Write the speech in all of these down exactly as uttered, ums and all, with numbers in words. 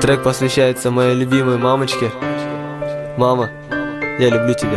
Трек посвящается моей любимой мамочке. Мама, я люблю тебя.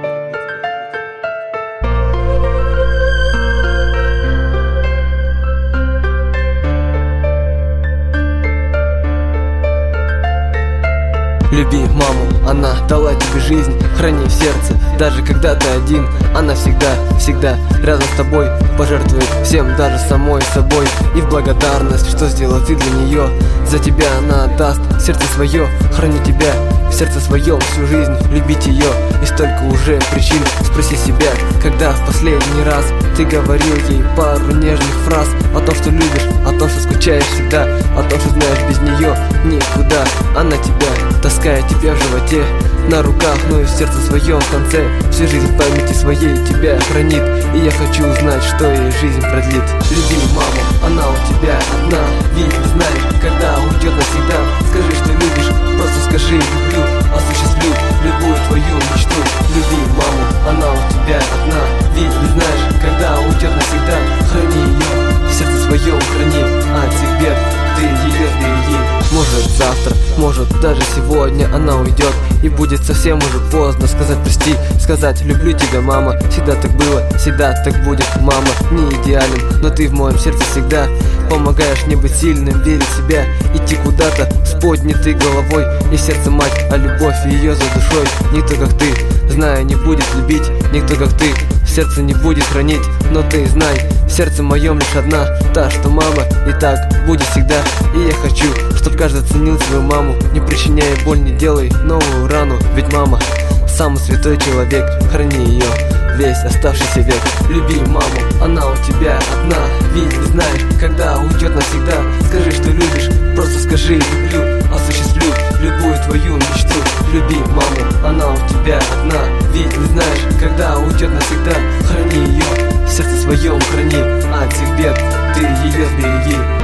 Люби маму, она дала тебе жизнь, храни в сердце, даже когда ты один. Она всегда, всегда рядом с тобой, пожертвует всем, даже самой собой. И в благодарность, что сделал ты для нее, за тебя она отдаст сердце свое. Храни тебя в сердце своем всю жизнь, любить ее. И столько уже причин, спроси себя, когда в последний раз ты говорил ей пару нежных фраз о том, что любишь, о том, что скучаешь всегда, о том, что знаешь, без нее никуда. Она тебя таскает, тебя в животе, на руках, но и в сердце своем в конце. Всю жизнь в памяти своей тебя хранит, и я хочу узнать, что ей жизнь продлит. Люби маму, она у тебя одна, ведь не знаешь, когда уйдет навсегда. Скажи, что любишь, просто скажи люблю, осуществлю любую твою мечту. Люби маму, она у тебя одна, ведь не знаешь, когда уйдет навсегда. Храни ее, в сердце своем храни, от всех бед ты ее береги. Может завтра, может даже сегодня она уйдет, и будет совсем уже поздно сказать прости, сказать люблю тебя, мама. Всегда так было, всегда так будет, мама. Не идеален, но ты в моем сердце всегда. Помогаешь мне быть сильным, верить в себя, идти куда-то с поднятой головой. И сердце мать, а любовь ее за душой. Никто как ты, знаю, не будет любить, никто как ты в сердце не будет хранить. Но ты знай, в сердце моем лишь одна, та, что мама, и так будет всегда. И я хочу, чтоб каждый ценил свою маму, не причиняя боль, не делай новую рану. Ведь мама самый святой человек, храни ее весь оставшийся век. Люби маму, она у тебя одна, ведь не знаешь, когда уйдет навсегда. Скажи, что любишь, просто скажи люблю, осуществлю любую твою мечту. Люби маму, она у тебя одна, ведь не знаешь, когда уйдет навсегда. Храни ее, в сердце своем храни, от всех бед ты ее сбереги.